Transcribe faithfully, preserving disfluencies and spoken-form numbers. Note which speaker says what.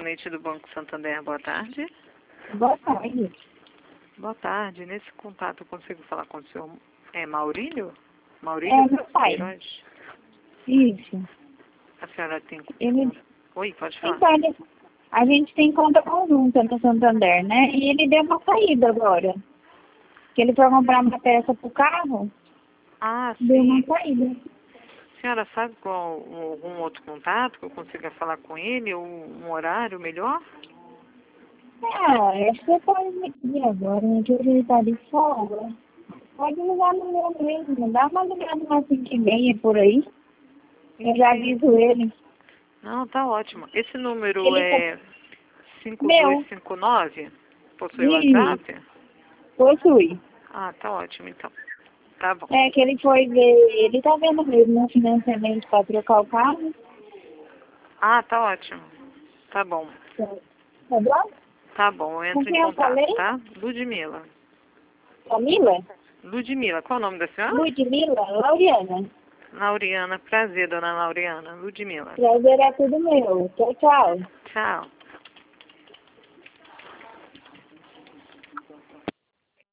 Speaker 1: Sabonete do Banco Santander, boa tarde.
Speaker 2: Boa tarde.
Speaker 1: Boa tarde. Nesse contato eu consigo falar com o senhor é, Maurílio? Maurílio
Speaker 2: É, meu pai.
Speaker 1: Queiroz?
Speaker 2: Isso.
Speaker 1: A senhora tem...
Speaker 2: Ele...
Speaker 1: Oi, pode falar.
Speaker 2: Então, ele... a gente tem conta conjunta no Santander, né? E ele deu uma saída agora. Que ele foi comprar uma peça pro carro,
Speaker 1: Ah,
Speaker 2: deu
Speaker 1: sim.
Speaker 2: uma saída.
Speaker 1: A senhora sabe qual algum outro contato que eu consiga falar com ele ou um horário melhor?
Speaker 2: Ah, acho que você pode me pedir agora, né? Que ele tá de folga. Pode ligar no meu mesmo. Dá uma ligada umas cinco e meia por aí. Eu já aviso ele.
Speaker 1: Não, tá ótimo. Esse número
Speaker 2: Ele tá...
Speaker 1: é cinco dois
Speaker 2: Meu.
Speaker 1: cinco nove? Possui
Speaker 2: Ih,
Speaker 1: WhatsApp?
Speaker 2: possui.
Speaker 1: Ah, tá ótimo então. Tá bom.
Speaker 2: É que ele foi ver, ele tá vendo mesmo um financiamento para trocar o carro.
Speaker 1: Ah, tá ótimo. Tá bom.
Speaker 2: Tá bom?
Speaker 1: Tá bom, eu
Speaker 2: Com
Speaker 1: entro em
Speaker 2: quem eu
Speaker 1: contato,
Speaker 2: falei?
Speaker 1: tá? Ludmila.
Speaker 2: Camila?
Speaker 1: Ludmila, qual é o nome da senhora?
Speaker 2: Ludmila? Lauriana.
Speaker 1: Lauriana, prazer, dona Lauriana. Ludmila.
Speaker 2: Prazer é tudo meu. Tchau, tchau.
Speaker 1: Tchau.